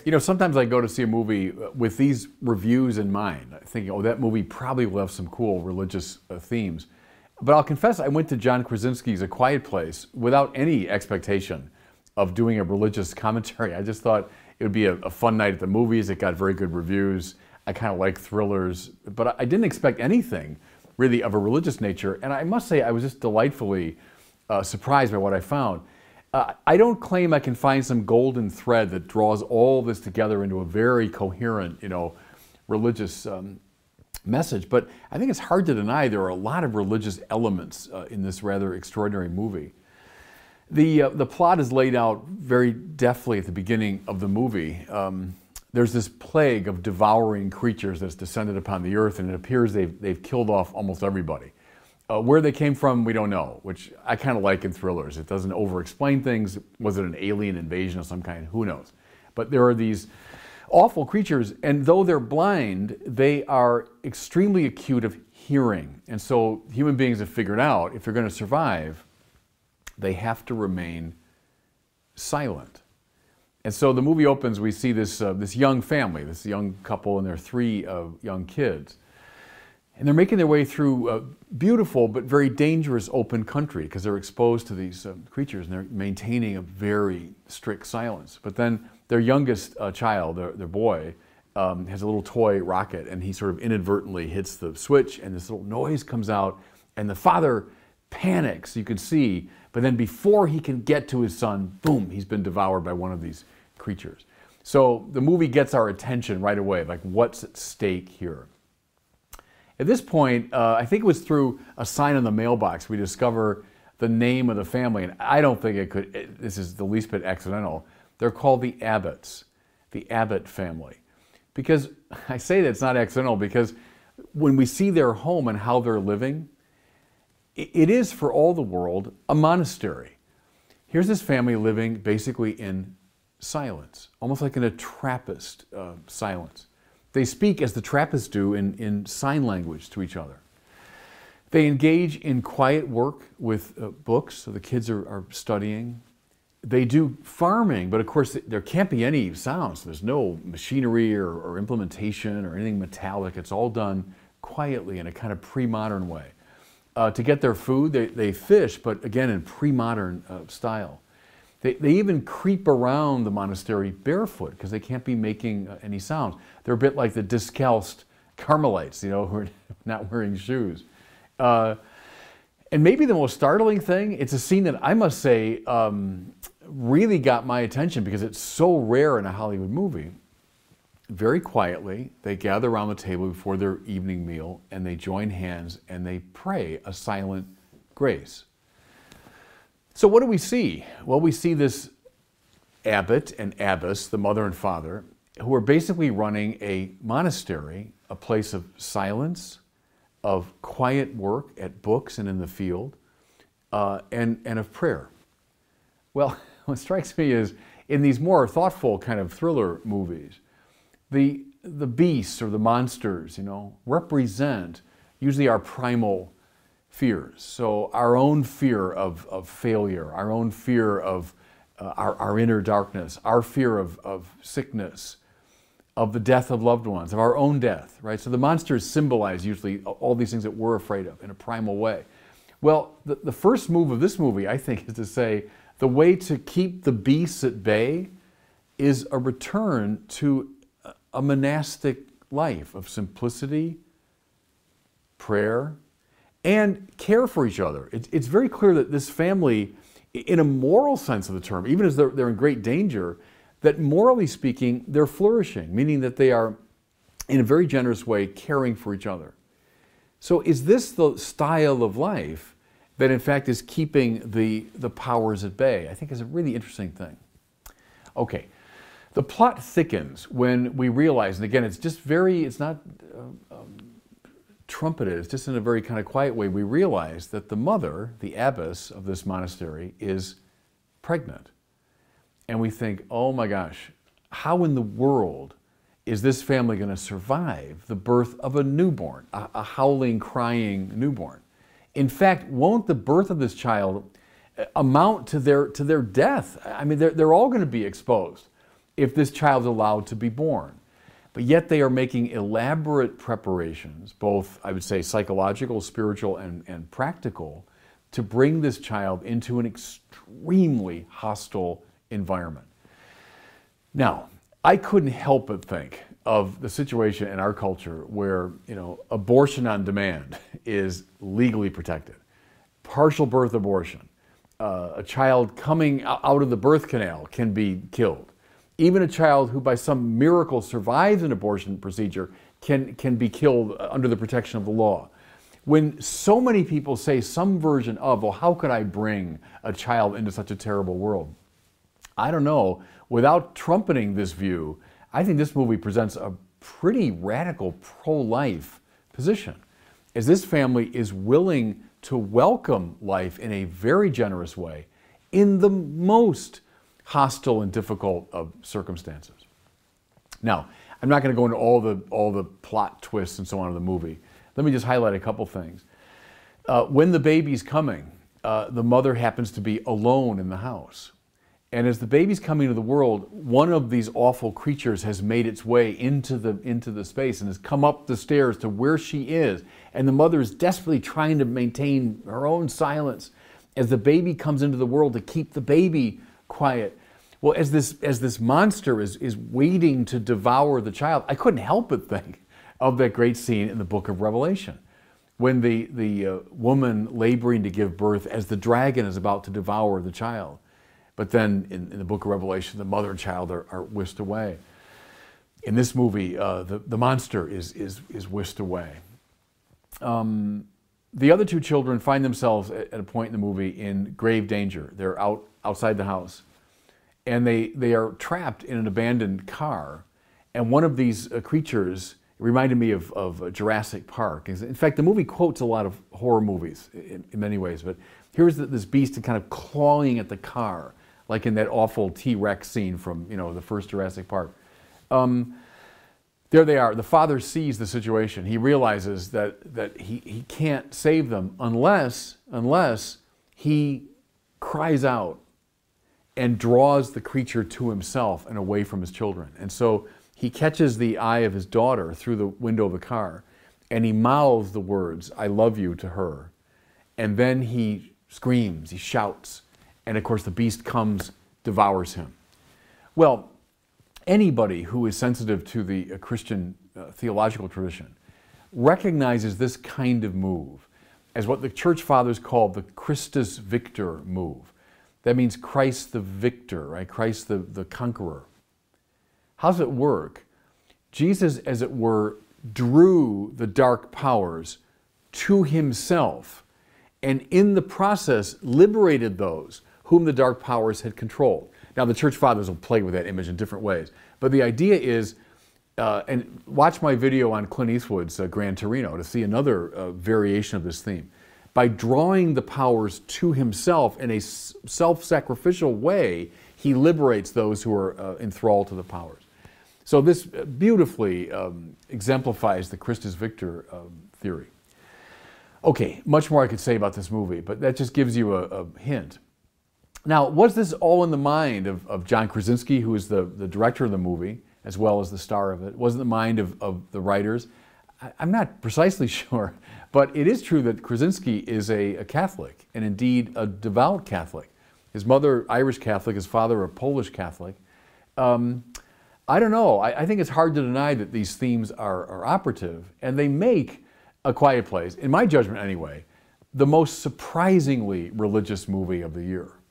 You know, sometimes I go to see a movie with these reviews in mind, thinking, oh, that movie probably will have some cool religious themes. But I'll confess, I went to John Krasinski's A Quiet Place without any expectation of doing a religious commentary. I just thought it would be a fun night at the movies. It got very good reviews. I kind of like thrillers, but I didn't expect anything really of a religious nature. And I must say, I was just delightfully surprised by what I found. I don't claim I can find some golden thread that draws all this together into a very coherent, religious message. But I think it's hard to deny there are a lot of religious elements in this rather extraordinary movie. The plot is laid out very deftly at the beginning of the movie. There's this plague of devouring creatures that's descended upon the earth, and it appears they've killed off almost everybody. Where they came from, we don't know, which I kind of like in thrillers. It doesn't over-explain things. Was it an alien invasion of some kind? Who knows? But there are these awful creatures, and though they're blind, they are extremely acute of hearing. And so human beings have figured out, if they're going to survive, they have to remain silent. And so the movie opens, we see this young family, this young couple and their three young kids. And they're making their way through a beautiful but very dangerous open country because they're exposed to these creatures, and they're maintaining a very strict silence. But then their youngest child, their boy, has a little toy rocket, and he sort of inadvertently hits the switch, and this little noise comes out, and the father panics, you can see, but then before he can get to his son, boom, he's been devoured by one of these creatures. So the movie gets our attention right away, like what's at stake here? At this point, I think it was through a sign on the mailbox, we discover the name of the family, and I don't think this is the least bit accidental. They're called the Abbotts, the Abbott family. Because I say that it's not accidental because when we see their home and how they're living, it is for all the world a monastery. Here's this family living basically in silence, almost like in a Trappist silence. They speak as the Trappists do in sign language to each other. They engage in quiet work with books, so the kids are studying. They do farming, but of course there can't be any sounds. There's no machinery or implementation or anything metallic. It's all done quietly in a kind of pre-modern way. To get their food, they fish, but again in pre-modern style. They even creep around the monastery barefoot because they can't be making any sounds. They're a bit like the discalced Carmelites, who are not wearing shoes. And maybe the most startling thing, it's a scene that I must say really got my attention because it's so rare in a Hollywood movie. Very quietly, they gather around the table before their evening meal and they join hands and they pray a silent grace. So what do we see? Well, we see this abbot and abbess, the mother and father, who are basically running a monastery, a place of silence, of quiet work at books and in the field, and of prayer. Well, what strikes me is in these more thoughtful kind of thriller movies, the beasts or the monsters, represent usually our primal fears. So our own fear of failure, our own fear of our inner darkness, our fear of sickness, of the death of loved ones, of our own death, right? So the monsters symbolize usually all these things that we're afraid of in a primal way. Well, the first move of this movie, I think, is to say the way to keep the beasts at bay is a return to a monastic life of simplicity, prayer, and care for each other. It's very clear that this family, in a moral sense of the term, even as they're in great danger, that morally speaking, they're flourishing, meaning that they are, in a very generous way, caring for each other. So is this the style of life that in fact is keeping the powers at bay? I think is a really interesting thing. Okay, the plot thickens when we realize, and again, it's not trumpeted, it's just in a very kind of quiet way, we realize that the mother, the abbess of this monastery, is pregnant. And we think, oh my gosh, how in the world is this family going to survive the birth of a newborn, a howling, crying newborn? In fact, won't the birth of this child amount to their death? I mean, they're all going to be exposed if this child is allowed to be born. But yet they are making elaborate preparations, both, I would say, psychological, spiritual, and practical, to bring this child into an extremely hostile environment. Now, I couldn't help but think of the situation in our culture where, abortion on demand is legally protected. Partial birth abortion, a child coming out of the birth canal can be killed. Even a child who by some miracle survives an abortion procedure can be killed under the protection of the law. When so many people say some version of, well, how could I bring a child into such a terrible world? I don't know. Without trumpeting this view, I think this movie presents a pretty radical pro-life position, as this family is willing to welcome life in a very generous way in the most hostile and difficult of circumstances. Now, I'm not going to go into all the plot twists and so on of the movie. Let me just highlight a couple things. When the baby's coming, the mother happens to be alone in the house. And as the baby's coming to the world, one of these awful creatures has made its way into the space and has come up the stairs to where she is. And the mother is desperately trying to maintain her own silence as the baby comes into the world to keep the baby quiet. Well, as this monster is waiting to devour the child, I couldn't help but think of that great scene in the book of Revelation, when the woman laboring to give birth as the dragon is about to devour the child. But then in the book of Revelation, the mother and child are whisked away. In this movie, the monster is whisked away. The other two children find themselves at a point in the movie in grave danger. They're outside the house, and they are trapped in an abandoned car. And one of these creatures reminded me of Jurassic Park. In fact, the movie quotes a lot of horror movies in many ways, but here's this beast kind of clawing at the car, like in that awful T-Rex scene from the first Jurassic Park. There they are. The father sees the situation. He realizes that he can't save them unless he cries out and draws the creature to himself and away from his children. And so he catches the eye of his daughter through the window of the car, and he mouths the words, "I love you," to her. And then he screams, he shouts, and of course the beast comes, devours him. Well, anybody who is sensitive to the Christian theological tradition recognizes this kind of move as what the church fathers called the Christus Victor move. That means Christ the victor, right? Christ the conqueror. How does it work? Jesus, as it were, drew the dark powers to himself, and in the process liberated those whom the dark powers had controlled. Now, the church fathers will play with that image in different ways, but the idea is, and watch my video on Clint Eastwood's Gran Torino to see another variation of this theme. By drawing the powers to himself in a self-sacrificial way, he liberates those who are enthralled to the powers. So this beautifully exemplifies the Christus Victor theory. Okay, much more I could say about this movie, but that just gives you a hint. Now, was this all in the mind of John Krasinski, who is the director of the movie, as well as the star of it? Was it in the mind of the writers? I'm not precisely sure, but it is true that Krasinski is a Catholic, and indeed a devout Catholic. His mother, Irish Catholic, his father, a Polish Catholic. I don't know. I think it's hard to deny that these themes are operative, and they make A Quiet Place, in my judgment anyway, the most surprisingly religious movie of the year.